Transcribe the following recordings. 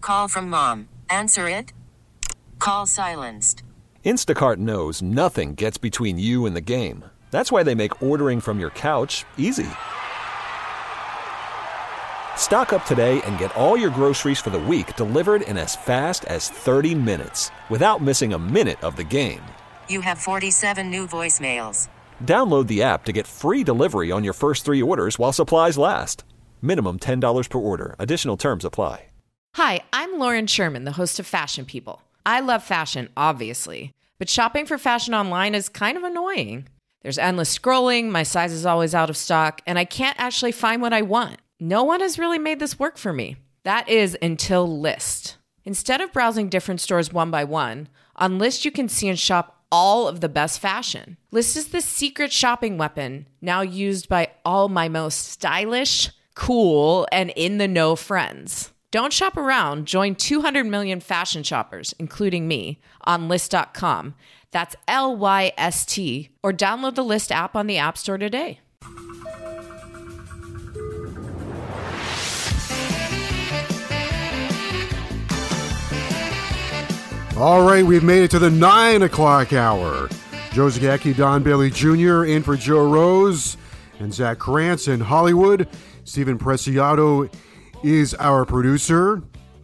Call from mom. Answer it. Call silenced. Instacart knows nothing gets between you and the game. That's why they make ordering from your couch easy. Stock up today and get all your groceries for the week delivered in as fast as 30 minutes without missing a minute of the game. You have 47 new voicemails. Download the app to get free delivery on your first 3 orders while supplies last. Minimum $10 per order. Additional terms apply. Hi, I'm Lauren Sherman, the host of Fashion People. I love fashion, obviously, but shopping for fashion online is kind of annoying. There's endless scrolling, my size is always out of stock, and I can't actually find what I want. No one has really made this work for me. That is until Lyst. Instead of browsing different stores one by one, on Lyst you can see and shop all of the best fashion. Lyst is the secret shopping weapon now used by all my most stylish, cool, and in-the-know friends. Don't shop around. Join 200 million fashion shoppers, including me, on Lyst.com. That's Lyst, or download the Lyst app on the App Store today. All right, we've made it to the 9 o'clock hour. Joe Zagacki, Don Bailey Jr. in for Joe Rose and Zach Krantz in Hollywood. Stephen Preciado is our producer.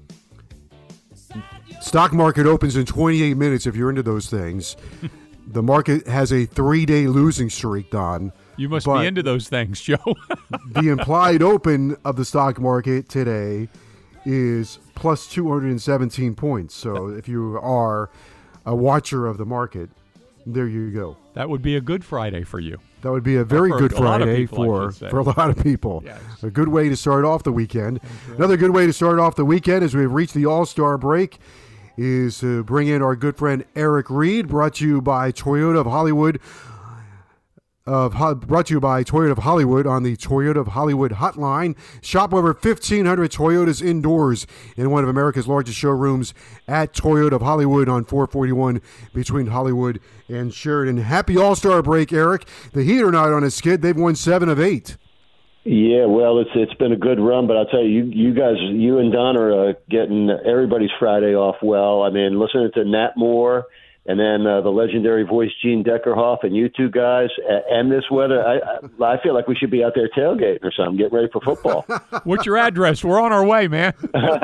Stock market opens in 28 minutes if you're into those things. The market has a 3-day losing streak, Don. You must be into those things, Joe. The implied open of the stock market today is plus 217 points. So if you are a watcher of the market, there you go. That would be a good Friday for you. That would be a very good Friday for a lot of people. Yes. A good way to start off the weekend. Another good way to start off the weekend as we've reached the All-Star break is to bring in our good friend Eric Reed, brought to you by Toyota of Hollywood. Brought to you by Toyota of Hollywood on the Toyota of Hollywood hotline. Shop over 1,500 Toyotas indoors in one of America's largest showrooms at Toyota of Hollywood on 441 between Hollywood and Sheridan. Happy All-Star break, Eric. The Heat are not on a skid. They've won 7 of 8. Yeah, well, it's been a good run, but I'll tell you, you guys, you and Don are getting everybody's Friday off well. I mean, listening to Nat Moore and then the legendary voice Gene Deckerhoff and you two guys and this weather, I feel like we should be out there tailgating or something, getting ready for football. What's your address? We're on our way, man.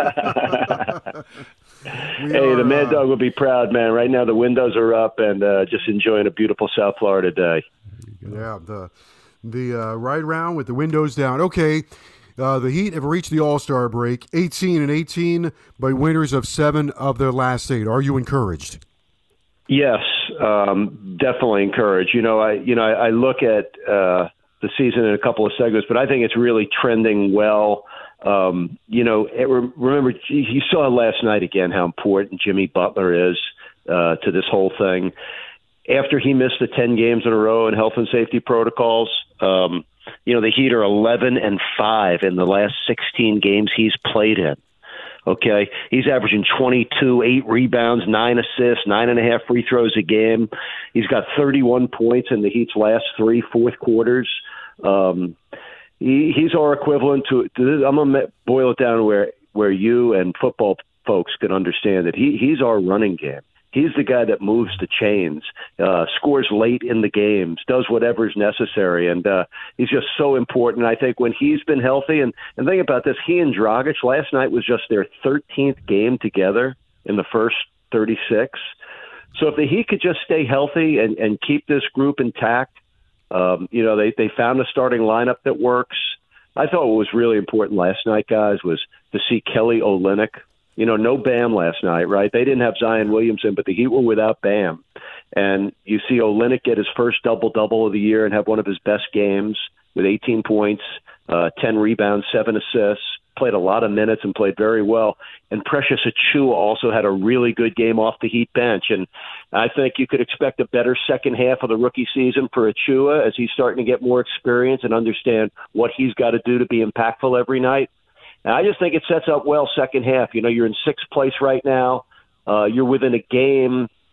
Hey, the Mad Dog will be proud, man. Right now the windows are up and just enjoying a beautiful South Florida day. Yeah, the ride round with the windows down. Okay, the Heat have reached the All-Star break, 18-18 by winners of 7 of their last 8. Are you encouraged? Yes, definitely encouraged. I look at the season in a couple of segments, but I think it's really trending well. Remember, you saw last night again how important Jimmy Butler is to this whole thing. After he missed the 10 games in a row in health and safety protocols, the Heat are 11-5 in the last 16 games he's played in. Okay, he's averaging 22, 8 rebounds, 9 assists, 9.5 free throws a game. He's got 31 points in the Heat's last 3 fourth quarters. He's our equivalent to I'm going to boil it down where you and football folks can understand it. He's our running game. He's the guy that moves the chains, scores late in the games, does whatever's necessary, and he's just so important. I think when he's been healthy, and think about this, he and Dragic last night was just their 13th game together in the first 36. So if the Heat could just stay healthy and keep this group intact, they found a starting lineup that works. I thought what was really important last night, guys, was to see Kelly Olynyk. No Bam last night, right? They didn't have Zion Williamson, but the Heat were without Bam. And you see Olynyk get his first double-double of the year and have one of his best games with 18 points, 10 rebounds, 7 assists, played a lot of minutes and played very well. And Precious Achiuwa also had a really good game off the Heat bench. And I think you could expect a better second half of the rookie season for Achiuwa as he's starting to get more experience and understand what he's got to do to be impactful every night. And I just think it sets up well second half. You're in 6th place right now. You're within a game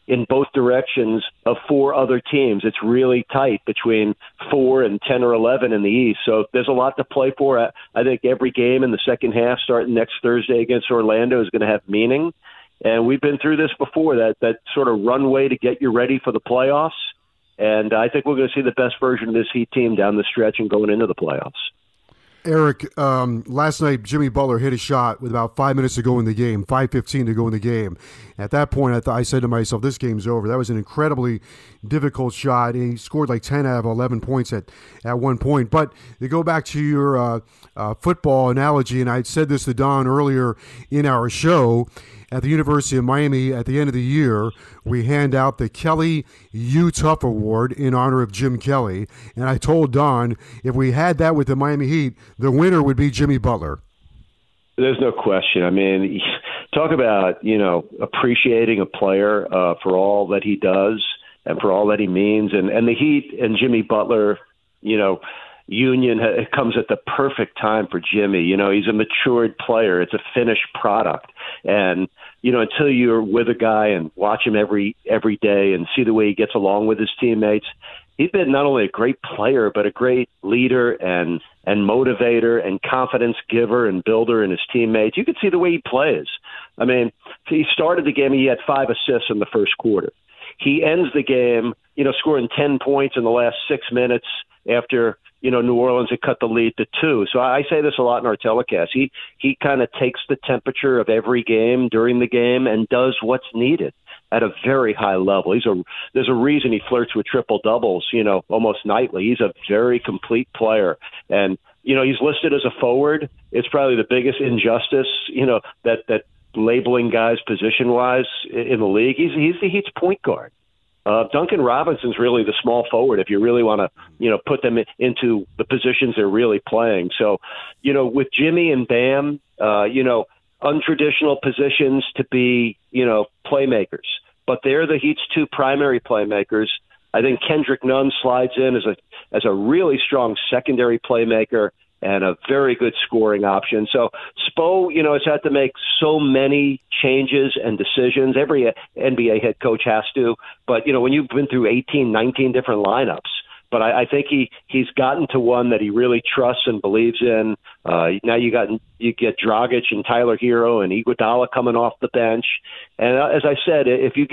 in both directions of 4 other teams. It's really tight between 4 and 10 or 11 in the East. So there's a lot to play for. I think every game in the second half starting next Thursday against Orlando is going to have meaning. And we've been through this before, that sort of runway to get you ready for the playoffs. And I think we're going to see the best version of this Heat team down the stretch and going into the playoffs. Eric, last night Jimmy Butler hit a shot with about 5 minutes to go in the game, 5:15 to go in the game. At that point, I said to myself, this game's over. That was an incredibly difficult shot. And he scored like 10 out of 11 points at one point. But to go back to your football analogy, and I said this to Don earlier in our show, at the University of Miami, at the end of the year, we hand out the Kelly U Tough Award in honor of Jim Kelly. And I told Don, if we had that with the Miami Heat, the winner would be Jimmy Butler. There's no question. I mean, talk about, appreciating a player for all that he does and for all that he means. And the Heat and Jimmy Butler, union, it comes at the perfect time for Jimmy. He's a matured player. It's a finished product. And, until you're with a guy and watch him every day and see the way he gets along with his teammates, he's been not only a great player, but a great leader and motivator and confidence giver and builder in his teammates. You can see the way he plays. I mean, he started the game, he had 5 assists in the first quarter. He ends the game, scoring 10 points in the last 6 minutes after, New Orleans had cut the lead to 2. So I say this a lot in our telecast. He kind of takes the temperature of every game during the game and does what's needed at a very high level. There's a reason he flirts with triple doubles, almost nightly. He's a very complete player. And, he's listed as a forward. It's probably the biggest injustice, that labeling guys position-wise in the league. He's the Heat's point guard. Duncan Robinson's really the small forward if you really want to, put them into the positions they're really playing. So, with Jimmy and Bam, untraditional positions to be, playmakers. But they're the Heat's 2 primary playmakers. I think Kendrick Nunn slides in as a really strong secondary playmaker and a very good scoring option. So Spo, has had to make so many changes and decisions. Every NBA head coach has to. But, when you've been through 18, 19 different lineups, but I think he's gotten to one that he really trusts and believes in. Now you get Dragic and Tyler Hero and Iguodala coming off the bench. And as I said, if you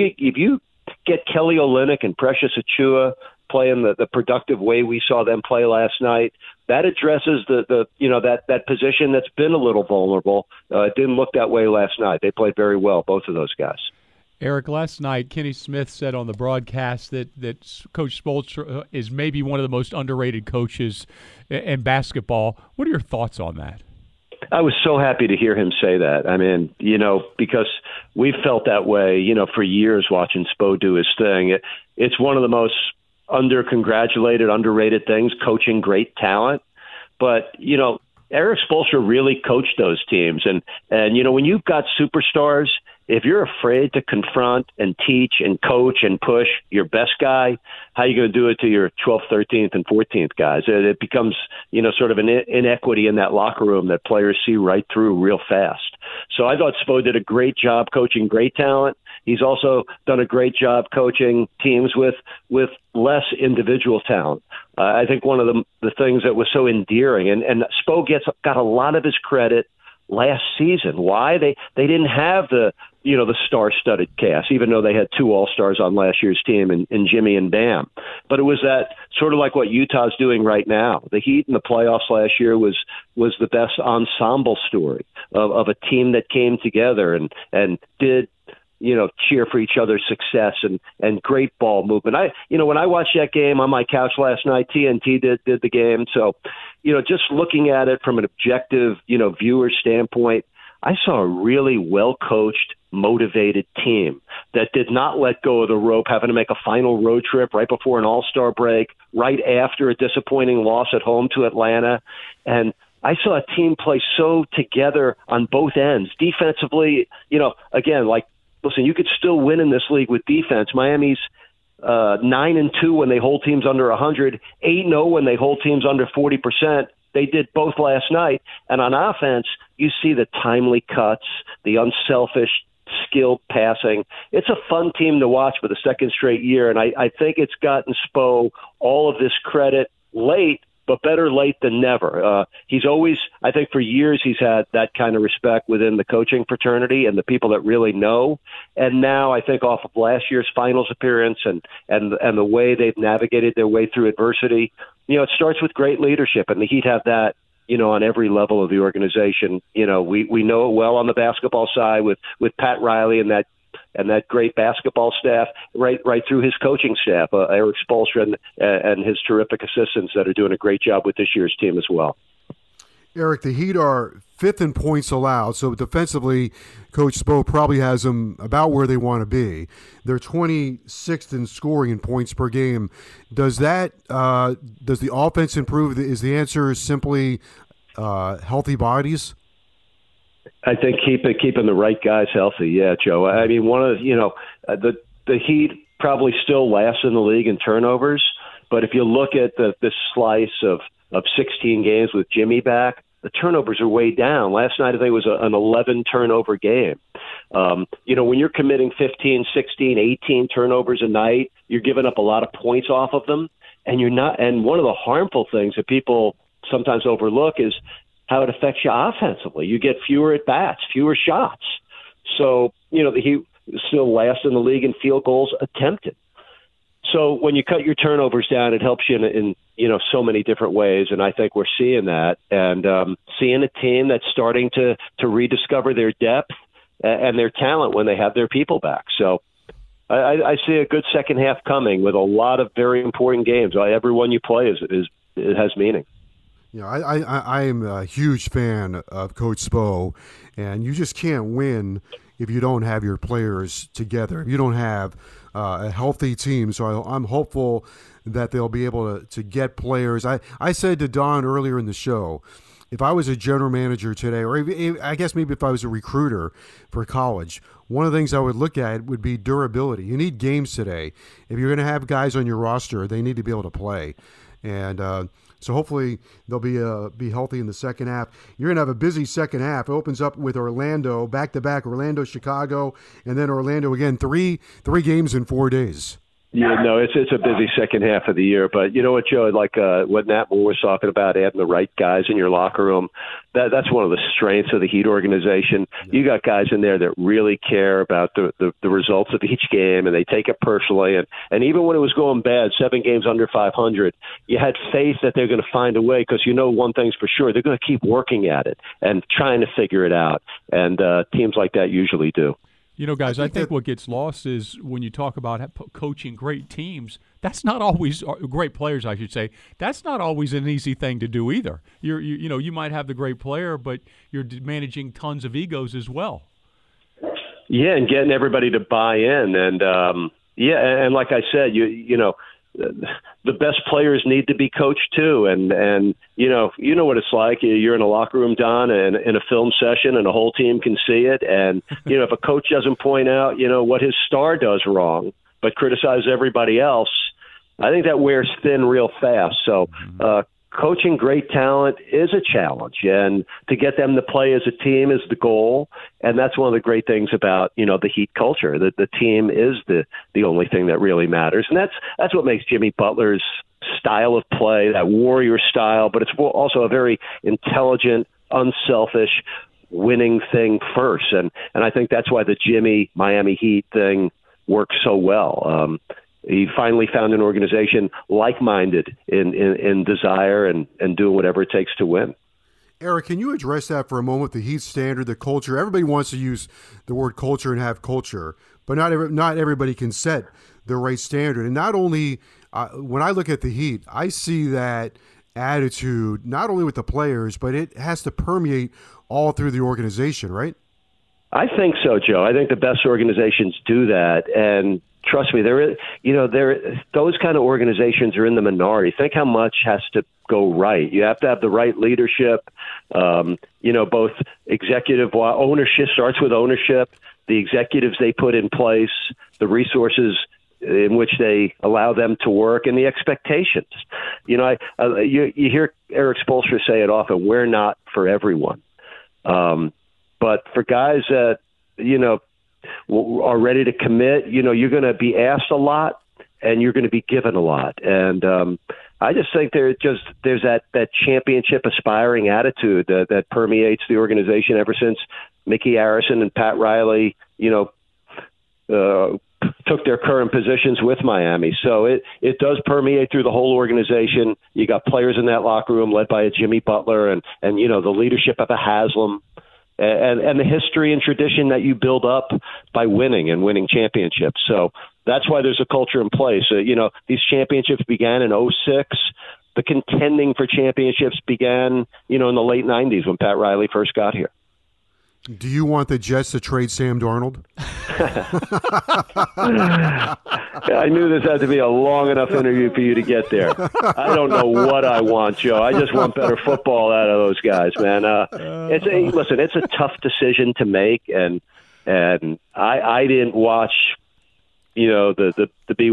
get Kelly Olynyk and Precious Achiuwa playing the productive way we saw them play last night, that addresses that position that's been a little vulnerable. It didn't look that way last night. They played very well, both of those guys. Eric, last night, Kenny Smith said on the broadcast that Coach Spoelstra is maybe one of the most underrated coaches in basketball. What are your thoughts on that? I was so happy to hear him say that. I mean, because we've felt that way, for years watching Spo do his thing. It's one of the most under-congratulated, underrated things, coaching great talent. But, Eric Spoelstra really coached those teams. And when you've got superstars, if you're afraid to confront and teach and coach and push your best guy, how are you going to do it to your 12th, 13th, and 14th guys? It becomes, sort of an inequity in that locker room that players see right through real fast. So I thought Spo did a great job coaching great talent. He's also done a great job coaching teams with less individual talent. I think one of the things that was so endearing, and Spo got a lot of his credit last season. Why? They didn't have the star-studded cast, even though they had 2 All-Stars on last year's team in Jimmy and Bam. But it was that sort of like what Utah's doing right now. The Heat in the playoffs last year was the best ensemble story of a team that came together and did cheer for each other's success and great ball movement. When I watched that game on my couch last night, TNT did the game. So, just looking at it from an objective, viewer standpoint, I saw a really well-coached, motivated team that did not let go of the rope, having to make a final road trip right before an All-Star break, right after a disappointing loss at home to Atlanta. And I saw a team play so together on both ends. Defensively, again, listen, you could still win in this league with defense. Miami's 9-2 when they hold teams under 100, 8-0 when they hold teams under 40%. They did both last night. And on offense, you see the timely cuts, the unselfish skilled passing. It's a fun team to watch for the second straight year, and I think it's gotten Spo all of this credit late, but better late than never. He's always, I think for years, he's had that kind of respect within the coaching fraternity and the people that really know. And now I think off of last year's finals appearance and the way they've navigated their way through adversity, it starts with great leadership, and the Heat have that, on every level of the organization. We know it well on the basketball side with Pat Riley and that great basketball staff, right through his coaching staff, Eric Spoelstra and his terrific assistants that are doing a great job with this year's team as well. Eric, the Heat are 5th in points allowed, so defensively, Coach Spo probably has them about where they want to be. They're 26th in scoring in points per game. Does the offense improve? Is the answer simply healthy bodies? I think keeping the right guys healthy. Yeah, Joe. I mean, one of the Heat probably still last in the league in turnovers, but if you look at this slice of 16 games with Jimmy back, the turnovers are way down. Last night, I think it was an 11 turnover game. When you're committing 15, 16, 18 turnovers a night, you're giving up a lot of points off of them, and you're not. And one of the harmful things that people sometimes overlook is how it affects you offensively. You get fewer at bats, fewer shots. So, the Heat still last in the league in field goals attempted. So when you cut your turnovers down, it helps you in so many different ways, and I think we're seeing that, and seeing a team that's starting to rediscover their depth and their talent when they have their people back. So I see a good second half coming with a lot of very important games. Every one you play it has meaning. I am a huge fan of Coach Spo, and you just can't win if you don't have your players together, if you don't have a healthy team. So I'm hopeful that they'll be able to get players. I said to Don earlier in the show, if I was a general manager today, or I guess maybe if I was a recruiter for college, one of the things I would look at would be durability. You need games today. If you're going to have guys on your roster, they need to be able to play. And so hopefully they'll be healthy in the second half. You're going to have a busy second half. It opens up with Orlando, back-to-back, Orlando, Chicago, and then Orlando again, three games in 4 days. Yeah, no, it's a busy second half of the year. But you know what, Joe, like what Nat Moore was talking about, adding the right guys in your locker room, that's one of the strengths of the Heat organization. Yeah. You got guys in there that really care about the results of each game, and they take it personally. And even when it was going bad, 7 games under 500, you had faith that they're going to find a way, because one thing's for sure, they're going to keep working at it and trying to figure it out. And teams like that usually do. Guys, I think what gets lost is when you talk about coaching great teams, that's not always great players, I should say. That's not always an easy thing to do either. You might have the great player, but you're managing tons of egos as well. Yeah, and getting everybody to buy in, and and like I said, the best players need to be coached too, and you know what it's like. You're in a locker room, Don, and in a film session, and the whole team can see it. And if a coach doesn't point out what his star does wrong, but criticize everybody else, I think that wears thin real fast. So coaching great talent is a challenge, and to get them to play as a team is the goal. And that's one of the great things about, the Heat culture, that the team is the only thing that really matters. And that's what makes Jimmy Butler's style of play, that warrior style, but it's also a very intelligent, unselfish, winning thing first. And I think that's why the Jimmy Miami Heat thing works so well. He finally found an organization like-minded in desire and doing whatever it takes to win. Eric, can you address that for a moment? The Heat standard, the culture. Everybody wants to use the word culture and have culture, but not everybody can set the right standard. And not only when I look at the Heat, I see that attitude not only with the players, but it has to permeate all through the organization, right? I think so, Joe. I think the best organizations do that, and trust me, those kind of organizations are in the minority. Think how much has to go right. You have to have the right leadership. Both executive ownership starts with ownership, the executives they put in place, the resources in which they allow them to work, and the expectations. You hear Eric Spoelstra say it often: "We're not for everyone." But for guys that, are ready to commit, you're going to be asked a lot and you're going to be given a lot. And I just think there's that championship aspiring attitude that permeates the organization ever since Mickey Arison and Pat Riley, took their current positions with Miami. So it does permeate through the whole organization. You got players in that locker room led by a Jimmy Butler and the leadership of a Haslam and the history and tradition that you build up by winning and winning championships. So that's why there's a culture in place. These championships began in 2006. The contending for championships began, in the late 90s when Pat Riley first got here. Do you want the Jets to trade Sam Darnold? I knew this had to be a long enough interview for you to get there. I don't know what I want, Joe. I just want better football out of those guys, man. It's a tough decision to make, and I didn't watch, the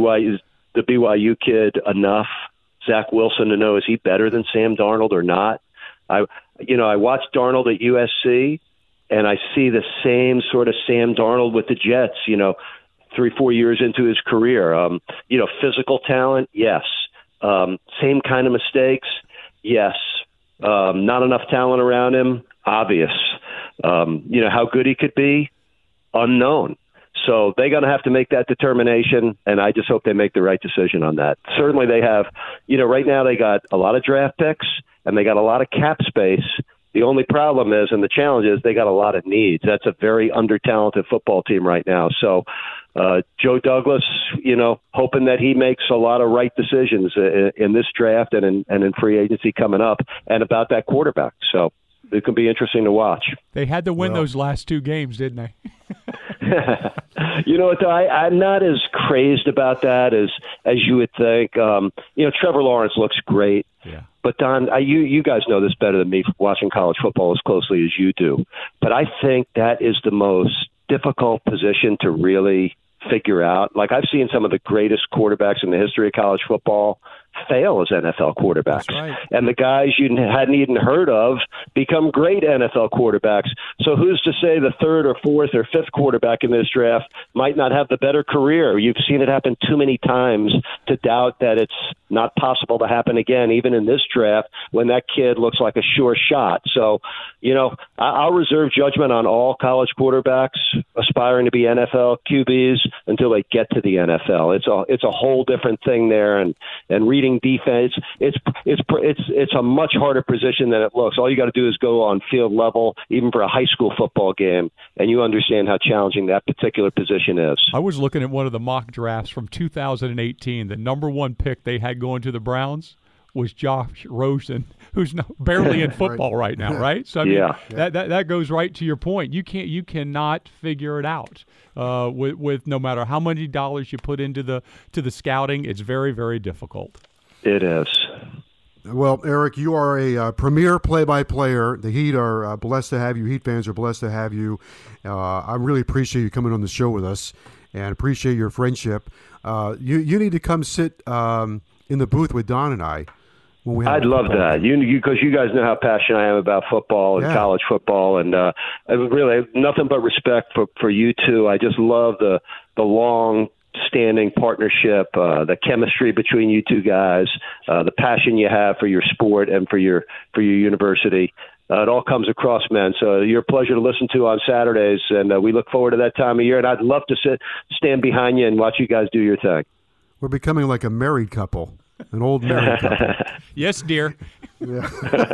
BYU kid enough, Zach Wilson, to know, is he better than Sam Darnold or not? I watched Darnold at USC. And I see the same sort of Sam Darnold with the Jets, 3-4 years into his career. Physical talent, yes. Same kind of mistakes, yes. Not enough talent around him, obvious. How good he could be, unknown. So they're going to have to make that determination, and I just hope they make the right decision on that. Certainly they have, right now they got a lot of draft picks, and they got a lot of cap space. The only problem is, and the challenge is, they got a lot of needs. That's a very under-talented football team right now. So Joe Douglas, hoping that he makes a lot of right decisions in this draft and in free agency coming up, and about that quarterback. So it can be interesting to watch. They had to win those last 2 games, didn't they? You know what, I'm not as crazed about that as you would think. Trevor Lawrence looks great. Yeah. But, Don, you guys know this better than me, watching college football as closely as you do. But I think that is the most difficult position to really figure out. Like, I've seen some of the greatest quarterbacks in the history of college football fail as NFL quarterbacks. That's right. And the guys you hadn't even heard of become great NFL quarterbacks. So who's to say the 3rd or 4th or 5th quarterback in this draft might not have the better career? You've seen it happen too many times to doubt that it's not possible to happen again, even in this draft, when that kid looks like a sure shot. So, I'll reserve judgment on all college quarterbacks aspiring to be NFL QBs until they get to the NFL. It's a whole different thing there, and reading defense, it's a much harder position than it looks. All you got to do is go on field level, even for a high school football game, and you understand how challenging that particular position is. I was looking at one of the mock drafts from 2018. The number 1 pick they had going to the Browns was Josh Rosen, who's barely in football right now, right? So I mean, that goes right to your point. You cannot figure it out with no matter how many dollars you put into the scouting. It's very, very difficult. It is. Well, Eric, you are a premier play-by-player. The Heat are blessed to have you. Heat fans are blessed to have you. I really appreciate you coming on the show with us and appreciate your friendship. You need to come sit in the booth with Don and I. I'd love that. Because you guys know how passionate I am about football and college football, and I really have nothing but respect for you two. I just love the long-standing partnership, the chemistry between you two guys, the passion you have for your sport and for your university. It all comes across, man. So you're a pleasure to listen to on Saturdays, and we look forward to that time of year. And I'd love to stand behind you and watch you guys do your thing. We're becoming like a married couple. An old married couple. Yes, dear. Yeah.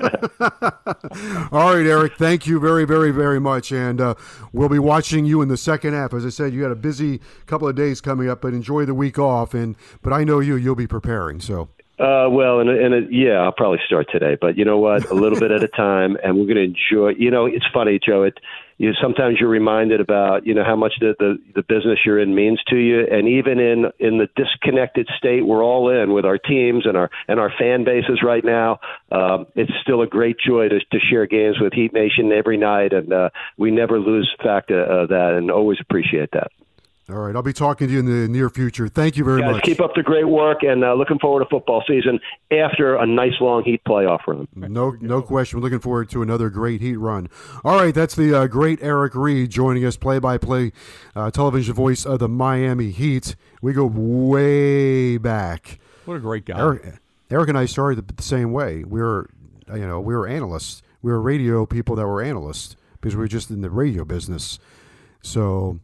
All right, Eric, thank you very, very, very much. And we'll be watching you in the second half. As I said, you got a busy couple of days coming up, but enjoy the week off. But I know you'll be preparing. So. I'll probably start today. But you know what? A little bit at a time, and we're going to enjoy. It's funny, Joe. Sometimes you're reminded about how much the business you're in means to you, and even in the disconnected state we're all in with our teams and our fan bases right now, it's still a great joy to share games with Heat Nation every night, and we never lose fact of that, and always appreciate that. All right, I'll be talking to you in the near future. Thank you very much. Keep up the great work, and looking forward to football season after a nice long Heat playoff run. No question. We're looking forward to another great Heat run. All right, that's the great Eric Reed joining us, play-by-play television voice of the Miami Heat. We go way back. What a great guy. Eric and I started the same way. We were analysts. We were radio people that were analysts because we were just in the radio business. So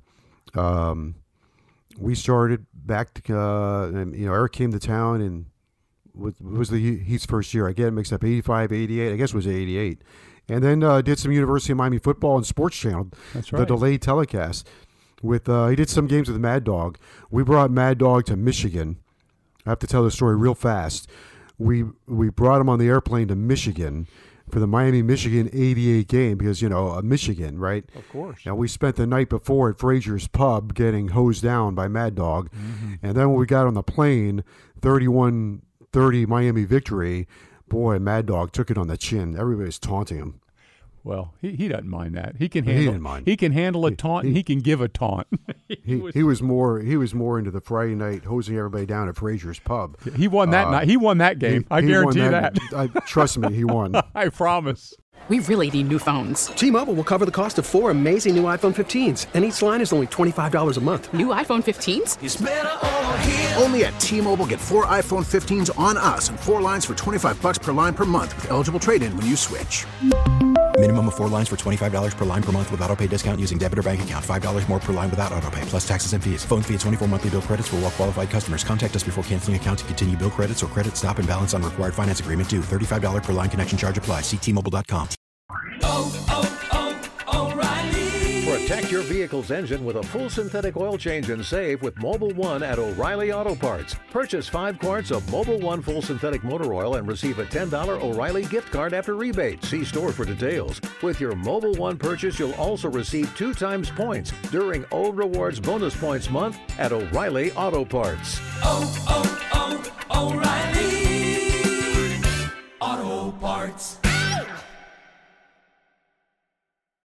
we started back to, and Eric came to town, and it was the Heat's first year. I get it mixed up, 85, 88. I guess it was 88. And then did some University of Miami football and Sports Channel. That's right. The delayed telecast. He did some games with Mad Dog. We brought Mad Dog to Michigan. I have to tell the story real fast. We brought him on the airplane to Michigan for the Miami-Michigan 88 game because, Michigan, right? Of course. And we spent the night before at Frazier's Pub getting hosed down by Mad Dog. Mm-hmm. And then when we got on the plane, 31-30 Miami victory, boy, Mad Dog took it on the chin. Everybody's taunting him. Well, he doesn't mind that. He can handle. He didn't mind. He can handle a taunt, and he can give a taunt. He was more into the Friday night hosing everybody down at Frazier's Pub. He won that night. He won that game. I guarantee that. Trust me, he won. I promise. We really need new phones. T-Mobile will cover the cost of 4 amazing new iPhone 15s, and each line is only $25 a month. New iPhone 15s? It's better over here. Only at T-Mobile, get 4 iPhone 15s on us and 4 lines for $25 per line per month with eligible trade-in when you switch. Minimum of 4 lines for $25 per line per month with autopay discount using debit or bank account. $5 more per line without autopay, plus taxes and fees. Phone fee at 24 monthly bill credits for well-qualified customers. Contact us before canceling account to continue bill credits or credit stop and balance on required finance agreement due. $35 per line connection charge applies. See T-Mobile.com. O'Reilly. Protect your vehicle's engine with a full synthetic oil change and save with Mobil 1 at O'Reilly Auto Parts. Purchase 5 quarts of Mobil 1 full synthetic motor oil and receive a $10 O'Reilly gift card after rebate. See store for details. With your Mobil 1 purchase, you'll also receive 2 times points during O Rewards Bonus Points Month at O'Reilly Auto Parts. O'Reilly Auto Parts.